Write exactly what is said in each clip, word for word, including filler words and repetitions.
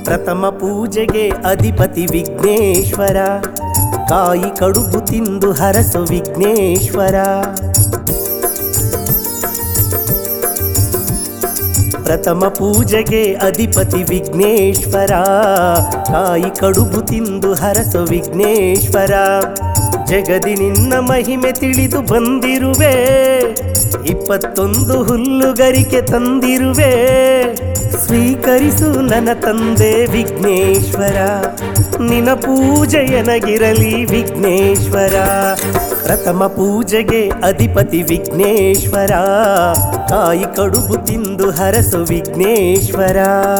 ಪ್ರಥಮ ಪೂಜೆಗೆ ಅಧಿಪತಿ ವಿಘ್ನೇಶ್ವರ, ಕಾಯಿ ಕಡುಬು ತಿಂದು ಹರಸು ವಿಘ್ನೇಶ್ವರ. ಪ್ರಥಮ ಪೂಜೆಗೆ ಅಧಿಪತಿ ವಿಘ್ನೇಶ್ವರ, ಕಾಯಿ ಕಡುಬು ತಿಂದು ಹರಸು ವಿಘ್ನೇಶ್ವರ. ಜಗದಿ ನಿನ್ನ ಮಹಿಮೆ ತಿಳಿದು ಬಂದಿರುವೆ, ಇಪ್ಪತ್ತೊಂದು ಹುಲ್ಲುಗರಿಕೆ ತಂದಿರುವೆ. ಸ್ವೀಕರಿಸು ನನ್ನ ತಂದೆ ವಿಘ್ನೇಶ್ವರ, ನಿನ್ನ ಪೂಜೆಯನಗಿರಲಿ ವಿಘ್ನೇಶ್ವರ. ಪ್ರಥಮ ಪೂಜೆಗೆ ಅಧಿಪತಿ ವಿಘ್ನೇಶ್ವರ, ಕಾಯಿ ಕಡುಬು ತಿಂದು ಹರಸು ವಿಘ್ನೇಶ್ವರ.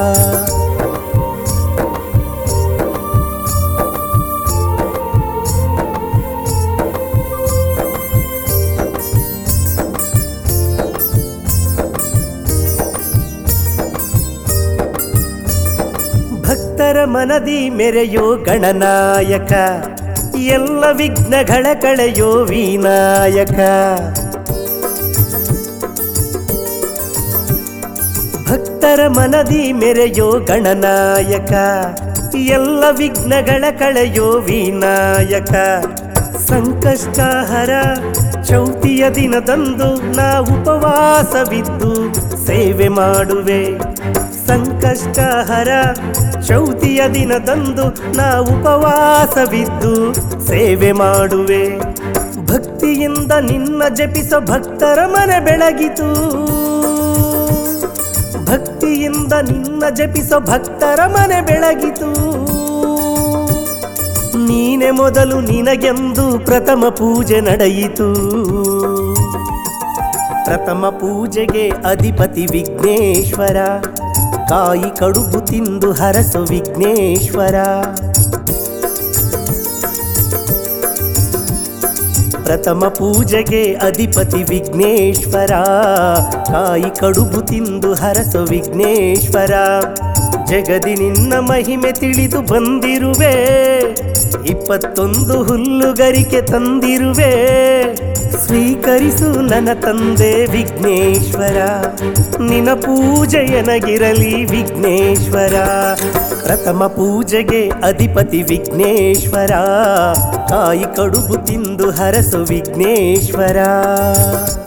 ಭಕ್ತರ ಮನದಿ ಮೆರೆಯೋ ಗಣನಾಯಕ, ಎಲ್ಲ ವಿಘ್ನಗಳ ಕಳೆಯೋ ವಿನಾಯಕ. ಭಕ್ತರ ಮನದಿ ಮೆರೆಯೋ ಗಣನಾಯಕ, ಎಲ್ಲ ವಿಘ್ನಗಳ ಕಳೆಯೋ ವಿನಾಯಕ. ಸಂಕಷ್ಟಹರ ಚೌತಿಯ ದಿನದಂದು ನಾ ಉಪವಾಸವಿದ್ದು ಸೇವೆ ಮಾಡುವೆ. ಸಂಕಷ್ಟಹರ ಚೌತಿಯ ದಿನದಂದು ನಾ ಉಪವಾಸವಿದ್ದು ಸೇವೆ ಮಾಡುವೆ. ಭಕ್ತಿಯಿಂದ ನಿನ್ನ ಜಪಿಸೋ ಭಕ್ತರ ಮನ ಬೆಳಗಿತು, ಭಕ್ತಿಯಿಂದ ನಿನ್ನ ಜಪಿಸೋ ಭಕ್ತರ ಮನ ಬೆಳಗಿತು. ನೀನೆ ಮೊದಲು ನಿನಗೆಂದು ಪ್ರಥಮ ಪೂಜೆ ನಡೆಯಿತು. ಪ್ರಥಮ ಪೂಜೆಗೆ ಅಧಿಪತಿ ವಿಘ್ನೇಶ್ವರ, ಕಾಯಿ ಕಡುಬು ತಿಂದು ಹರಸು ವಿಘ್ನೇಶ್ವರ. ಪ್ರಥಮ ಪೂಜೆಗೆ ಅಧಿಪತಿ ವಿಘ್ನೇಶ್ವರ, ಕಾಯಿ ಕಡುಬು ತಿಂದು ಹರಸು ವಿಘ್ನೇಶ್ವರ. ಜಗದಿ ನಿನ್ನ ಮಹಿಮೆ ತಿಳಿದು ಬಂದಿರುವೆ, ಇಪ್ಪತ್ತೊಂದು ಹುಲ್ಲುಗರಿಕೆ ತಂದಿರುವೆ. ಸ್ವೀಕರಿಸು ನನ್ನ ತಂದೆ ವಿಘ್ನೇಶ್ವರ, ನಿನ್ನ ಪೂಜೆಯನಗಿರಲಿ ವಿಘ್ನೇಶ್ವರ. ಪ್ರಥಮ ಪೂಜೆಗೆ ಅಧಿಪತಿ ವಿಘ್ನೇಶ್ವರ, ಕಾಯಿ ಕಡುಬು ತಿಂದು ಹರಸು ವಿಘ್ನೇಶ್ವರ.